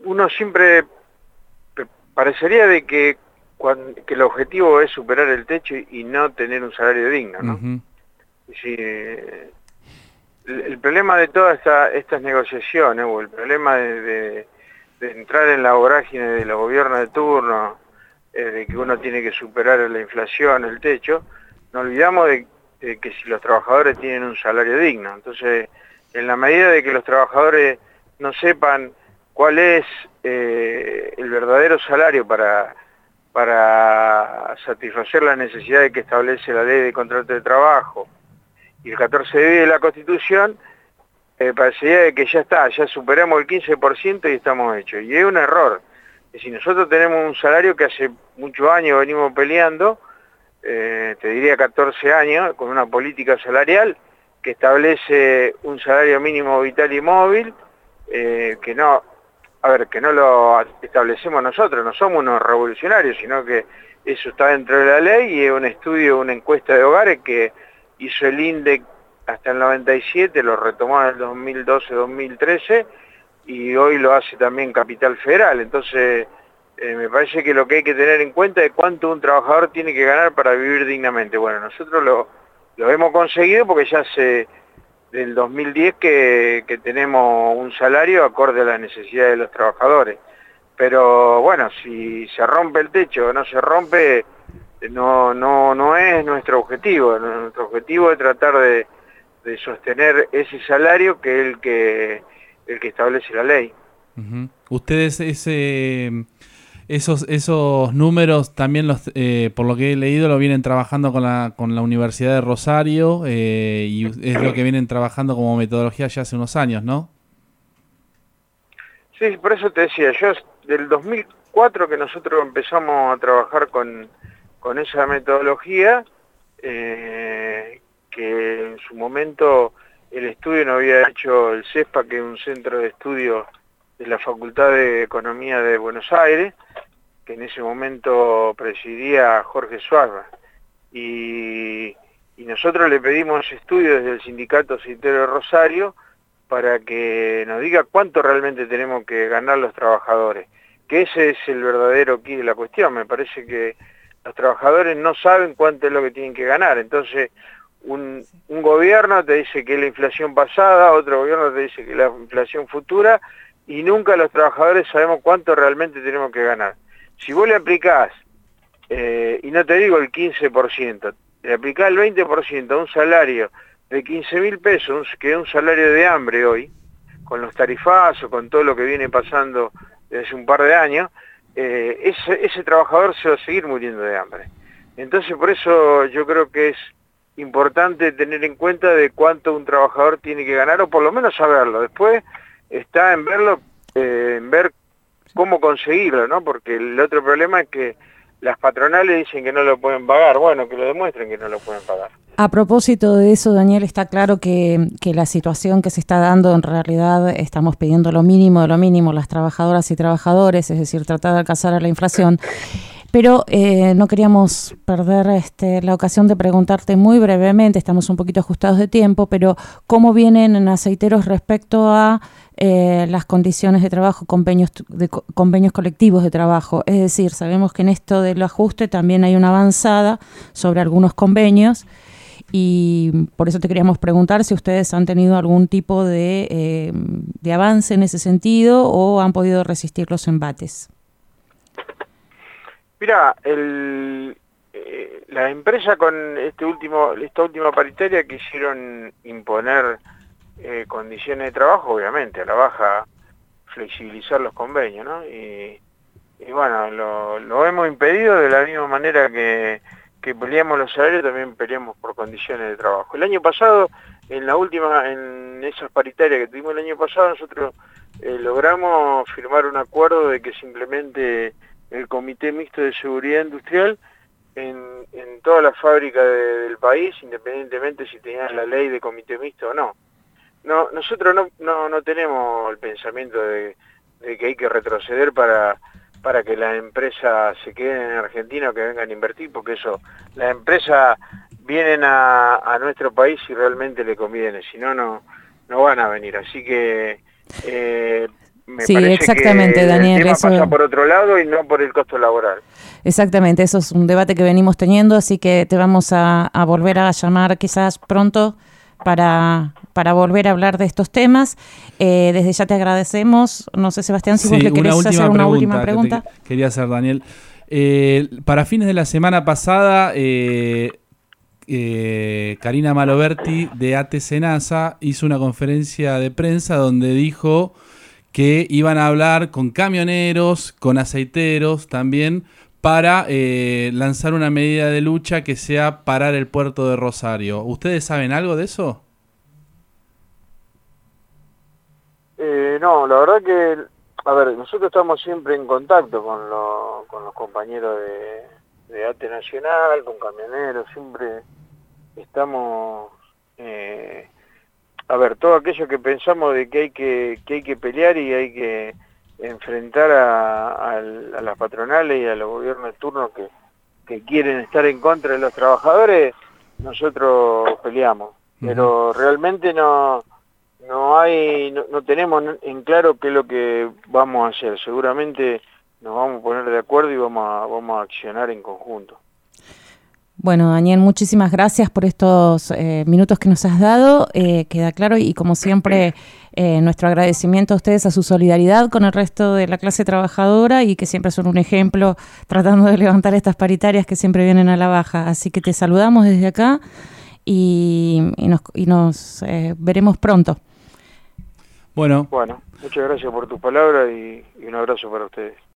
uno siempre parecería de que el objetivo es superar el techo y no tener un salario digno, ¿no? Ujú. Sí, el problema de todas estas negociaciones, o el problema de entrar en la vorágine de los gobiernos de turno, de que uno tiene que superar la inflación, el techo, nos olvidamos de que si los trabajadores tienen un salario digno. Entonces, en la medida de que los trabajadores no sepan cuál es el verdadero salario para satisfacer las necesidades que establece la ley de contrato de trabajo y el 14 de la Constitución, parecería de que ya está, ya superamos el 15% y estamos hechos. Y es un error. Si nosotros tenemos un salario que hace muchos años venimos peleando, te diría 14 años, con una política salarial que establece un salario mínimo vital y móvil, que no lo establecemos nosotros, no somos unos revolucionarios, sino que eso está dentro de la ley y es un estudio, una encuesta de hogares que hizo el INDEC hasta el 97, lo retomó en el 2012-2013 y hoy lo hace también Capital Federal. Entonces, me parece que lo que hay que tener en cuenta es cuánto un trabajador tiene que ganar para vivir dignamente. Bueno, nosotros lo hemos conseguido porque ya hace del 2010 que tenemos un salario acorde a las necesidades de los trabajadores. Pero bueno, si se rompe el techo o no se rompe, no es nuestro objetivo. Nuestro objetivo es tratar de sostener ese salario que es el que establece la ley. Ujú. Ustedes esos números también por lo que he leído, lo vienen trabajando con la Universidad de Rosario y es lo que vienen trabajando como metodología ya hace unos años, ¿no? Sí, por eso te decía, yo del 2004 que nosotros empezamos a trabajar con esa metodología, que en su momento el estudio no había hecho el CESPA, que es un centro de estudio de la Facultad de Economía de Buenos Aires, que en ese momento presidía Jorge Suárez. Y nosotros le pedimos estudio desde el Sindicato Aceitero de Rosario para que nos diga cuánto realmente tenemos que ganar los trabajadores, que ese es el verdadero quid de la cuestión. Me parece que los trabajadores no saben cuánto es lo que tienen que ganar. Entonces, un gobierno te dice que es la inflación pasada, otro gobierno te dice que es la inflación futura, y nunca los trabajadores sabemos cuánto realmente tenemos que ganar. Si vos le aplicás, y no te digo el 15%, le aplicás el 20% a un salario de 15.000 pesos, que es un salario de hambre hoy, con los tarifazos, con todo lo que viene pasando desde hace un par de años, ese trabajador se va a seguir muriendo de hambre. Entonces, por eso yo creo que es importante tener en cuenta de cuánto un trabajador tiene que ganar, o por lo menos saberlo. Después está en verlo, en ver cómo conseguirlo, ¿no? Porque el otro problema es que las patronales dicen que no lo pueden pagar. Bueno, que lo demuestren que no lo pueden pagar. A propósito de eso, Daniel, está claro que la situación que se está dando, en realidad estamos pidiendo lo mínimo de lo mínimo, las trabajadoras y trabajadores, es decir, tratar de alcanzar a la inflación. Pero no queríamos perder la ocasión de preguntarte muy brevemente, estamos un poquito ajustados de tiempo, pero ¿cómo vienen en Aceiteros respecto a las condiciones de trabajo, convenios colectivos de trabajo? Es decir, sabemos que en esto del ajuste también hay una avanzada sobre algunos convenios, y por eso te queríamos preguntar si ustedes han tenido algún tipo de avance en ese sentido o han podido resistir los embates. Mira, la empresa con esta última paritaria quisieron imponer condiciones de trabajo, obviamente, a la baja flexibilizar los convenios, ¿no? Y bueno, lo hemos impedido de la misma manera que peleamos los salarios, también peleamos por condiciones de trabajo. El año pasado, en esas paritarias que tuvimos el año pasado, nosotros logramos firmar un acuerdo de que simplemente el Comité Mixto de Seguridad Industrial en todas las fábricas del país, independientemente si tenían la ley de comité mixto o no. Nosotros no tenemos el pensamiento de que hay que retroceder para que las empresas se queden en Argentina o que vengan a invertir, porque eso, las empresas vienen a nuestro país si realmente le conviene, si no, no van a venir. Así que me sí, parece exactamente, que Daniel, el tema eso... pasa por otro lado y no por el costo laboral. Exactamente, eso es un debate que venimos teniendo, así que te vamos a volver a llamar quizás pronto para volver a hablar de estos temas. Desde ya te agradecemos. No sé, Sebastián, si vos le querés hacer una última pregunta. Que quería hacer, Daniel. Para fines de la semana pasada, Karina Maloberti de AT Senasa hizo una conferencia de prensa donde dijo que iban a hablar con camioneros, con aceiteros también, para lanzar una medida de lucha que sea parar el puerto de Rosario. ¿Ustedes saben algo de eso? No, la verdad que, a ver, nosotros estamos siempre en contacto con los compañeros de ATE Nacional, con camioneros, siempre estamos, a ver, todo aquello que pensamos de que hay que pelear y hay que enfrentar a las patronales y a los gobiernos de turno que quieren estar en contra de los trabajadores, nosotros peleamos. Pero realmente no tenemos en claro qué es lo que vamos a hacer. Seguramente nos vamos a poner de acuerdo y vamos a accionar en conjunto. Bueno, Daniel, muchísimas gracias por estos minutos que nos has dado. Queda claro y como siempre nuestro agradecimiento a ustedes, a su solidaridad con el resto de la clase trabajadora y que siempre son un ejemplo tratando de levantar estas paritarias que siempre vienen a la baja. Así que te saludamos desde acá y nos veremos pronto. Bueno, muchas gracias por tu palabra y un abrazo para ustedes.